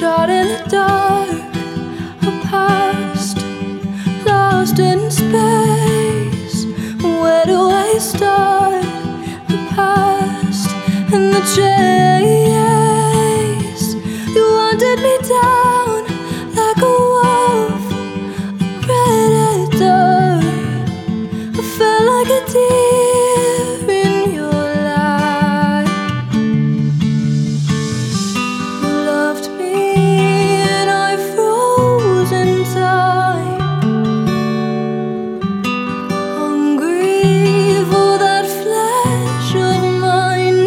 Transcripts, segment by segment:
shot in the dark, a past lost in space. Where do I start? The past and the chase. You wanted me down like a wolf, a predator. I felt like a deer in your life. You loved me and I froze in time, hungry for that flesh of mine.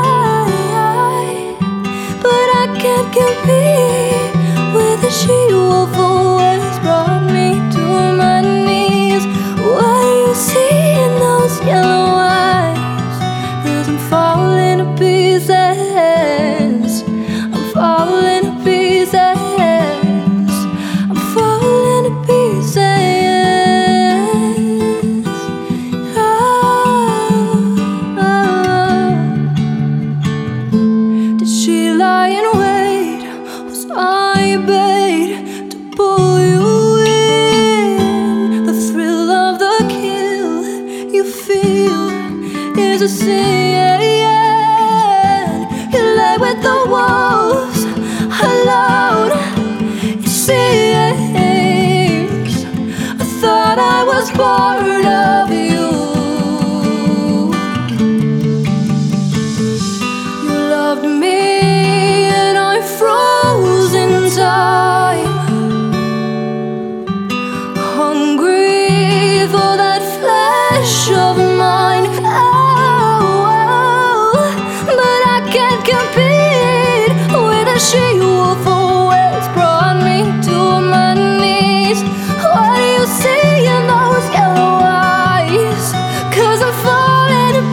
But I can't compete with the she-wolf who always brought me to my knees. What do you see in those yellow eyes? 'Cause I'm falling to pieces. I'm falling to pieces. I'm falling to pieces. Oh. Did she lie in wait? Was I bait to pull you in? The thrill of the kill you feel is a sin. You lay with the wolves alone. It seems I thought I was part of you. You loved me and I froze in time, hungry for that flesh of mine. Oh, but I can't compete with a she-wolf who always brought me to my knees. What do you see in those yellow eyes? 'Cause I'm falling to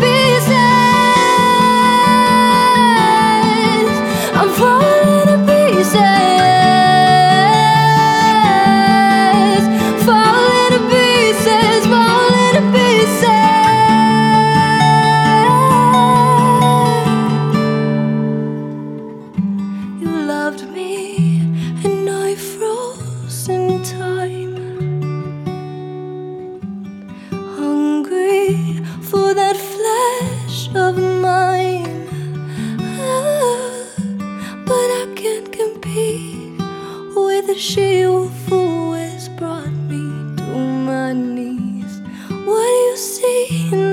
pieces. I'm falling to pieces. Falling to pieces. Falling to pieces. You loved me and I froze in time, hungry for that flesh of mine. But I can't compete with the she-wolf who always brought me to my knees. What do you see in